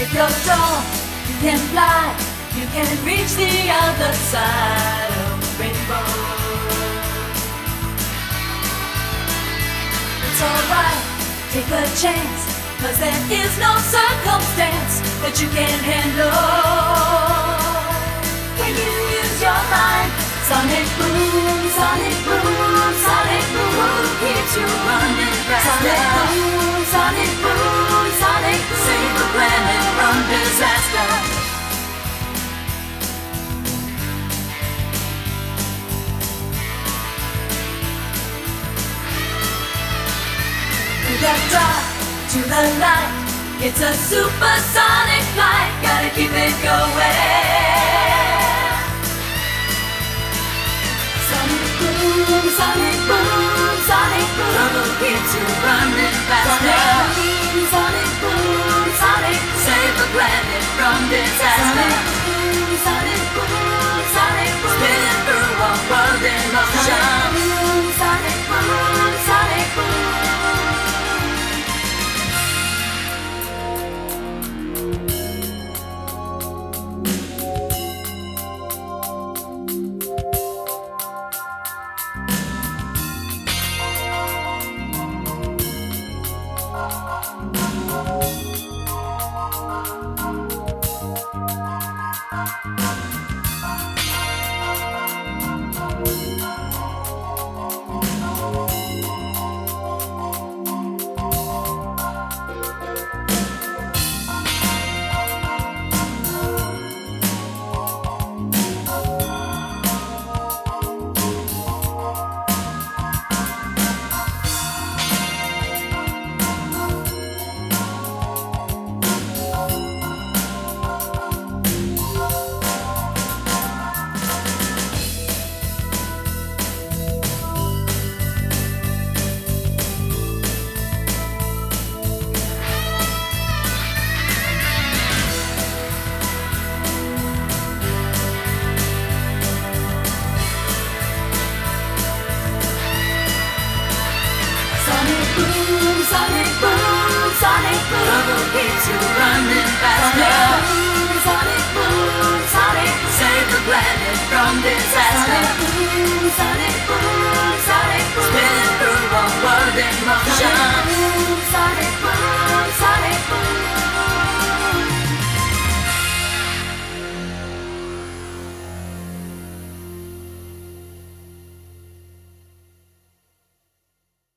your door, you can fly, you can reach the other side of the rainbow. It's alright, take a chance, 'cause there is no circumstance that you can't handle. When you use your mind, sonic boom, sonic boom, sonic boom keeps you running faster. Sonic boom, sonic boom, save the planet from disaster. To the dark, to the light, it's a supersonic flight, gotta keep it going. Sonic boom, sonic boom, sonic boom keeps you running fast.